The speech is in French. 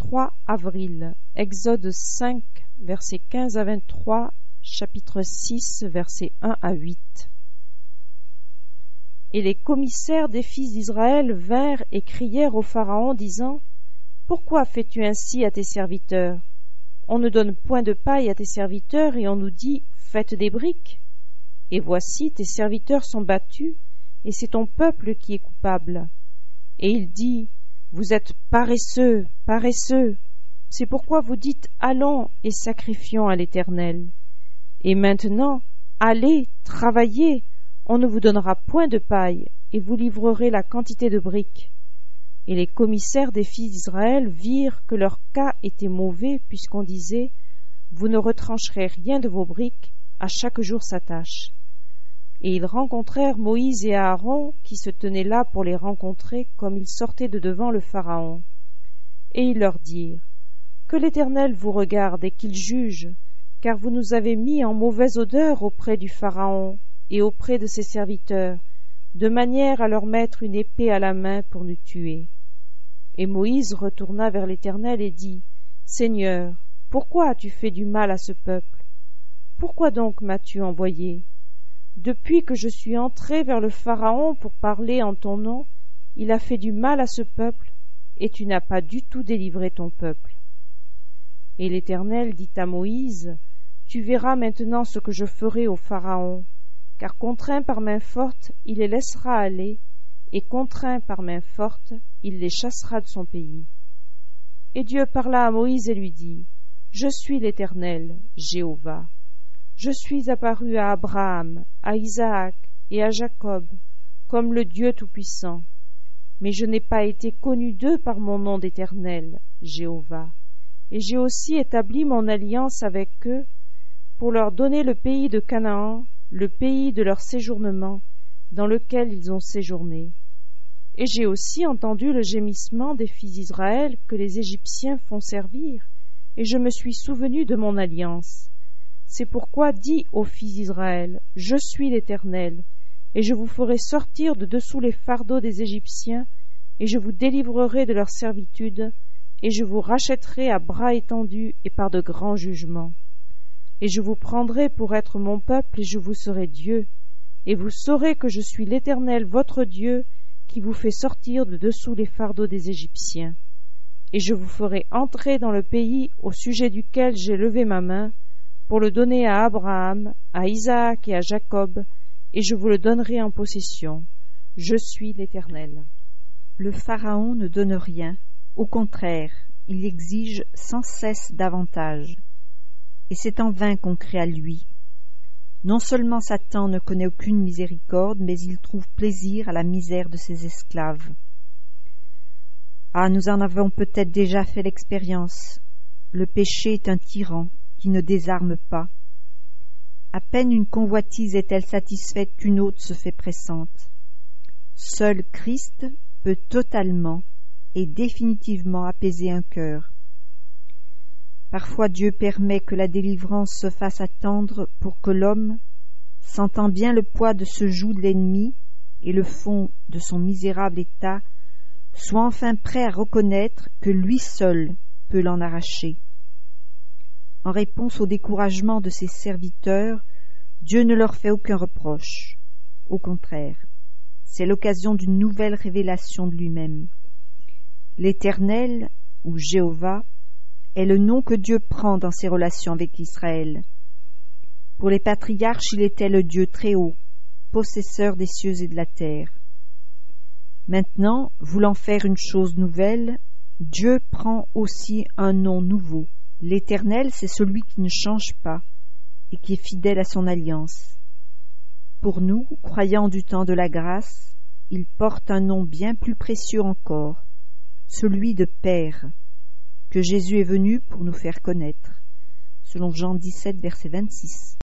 3 avril. Exode 5, versets 15 à 23, chapitre 6, versets 1 à 8. Et les commissaires des fils d'Israël vinrent et crièrent au Pharaon, disant: Pourquoi fais-tu ainsi à tes serviteurs? On ne donne point de paille à tes serviteurs, et on nous dit: Faites des briques. Et voici, tes serviteurs sont battus, et c'est ton peuple qui est coupable. Et il dit: Vous êtes paresseux, paresseux. C'est pourquoi vous dites: Allons et sacrifions à l'Éternel. Et maintenant, allez, travaillez, on ne vous donnera point de paille, et vous livrerez la quantité de briques. Et les commissaires des fils d'Israël virent que leur cas était mauvais, puisqu'on disait: Vous ne retrancherez rien de vos briques, à chaque jour sa tâche. Et ils rencontrèrent Moïse et Aaron, qui se tenaient là pour les rencontrer, comme ils sortaient de devant le Pharaon. Et ils leur dirent: Que l'Éternel vous regarde et qu'il juge, car vous nous avez mis en mauvaise odeur auprès du Pharaon et auprès de ses serviteurs, de manière à leur mettre une épée à la main pour nous tuer. Et Moïse retourna vers l'Éternel et dit: Seigneur, pourquoi as-tu fait du mal à ce peuple? Pourquoi donc m'as-tu envoyé? Depuis que je suis entré vers le Pharaon pour parler en ton nom, il a fait du mal à ce peuple, et tu n'as pas du tout délivré ton peuple. Et l'Éternel dit à Moïse: Tu verras maintenant ce que je ferai au Pharaon, car contraint par main forte, il les laissera aller, et contraint par main forte, il les chassera de son pays. Et Dieu parla à Moïse et lui dit: Je suis l'Éternel, Jéhovah. Je suis apparu à Abraham, à Isaac et à Jacob, comme le Dieu Tout-Puissant. Mais je n'ai pas été connu d'eux par mon nom d'Éternel, Jéhovah. Et j'ai aussi établi mon alliance avec eux, pour leur donner le pays de Canaan, le pays de leur séjournement, dans lequel ils ont séjourné. Et j'ai aussi entendu le gémissement des fils d'Israël que les Égyptiens font servir, et je me suis souvenu de mon alliance. C'est pourquoi dis aux fils d'Israël: Je suis l'Éternel, et je vous ferai sortir de dessous les fardeaux des Égyptiens, et je vous délivrerai de leur servitude, et je vous rachèterai à bras étendus et par de grands jugements. Et je vous prendrai pour être mon peuple, et je vous serai Dieu, et vous saurez que je suis l'Éternel votre Dieu, qui vous fait sortir de dessous les fardeaux des Égyptiens. Et je vous ferai entrer dans le pays au sujet duquel j'ai levé ma main, pour le donner à Abraham, à Isaac et à Jacob, et je vous le donnerai en possession. Je suis l'Éternel. Le Pharaon ne donne rien, au contraire, il exige sans cesse davantage. Et c'est en vain qu'on crie à lui. Non seulement Satan ne connaît aucune miséricorde, mais il trouve plaisir à la misère de ses esclaves. Ah, nous en avons peut-être déjà fait l'expérience. Le péché est un tyran qui ne désarme pas. À peine une convoitise est-elle satisfaite qu'une autre se fait pressante. Seul Christ peut totalement et définitivement apaiser un cœur. Parfois Dieu permet que la délivrance se fasse attendre pour que l'homme, sentant bien le poids de ce joug de l'ennemi et le fond de son misérable état, soit enfin prêt à reconnaître que lui seul peut l'en arracher. En réponse au découragement de ses serviteurs, Dieu ne leur fait aucun reproche. Au contraire, c'est l'occasion d'une nouvelle révélation de lui-même. L'Éternel, ou Jéhovah, est le nom que Dieu prend dans ses relations avec Israël. Pour les patriarches, il était le Dieu très haut, possesseur des cieux et de la terre. Maintenant, voulant faire une chose nouvelle, Dieu prend aussi un nom nouveau. L'Éternel, c'est celui qui ne change pas et qui est fidèle à son alliance. Pour nous, croyants du temps de la grâce, il porte un nom bien plus précieux encore, celui de Père, que Jésus est venu pour nous faire connaître, selon Jean 17, verset 26.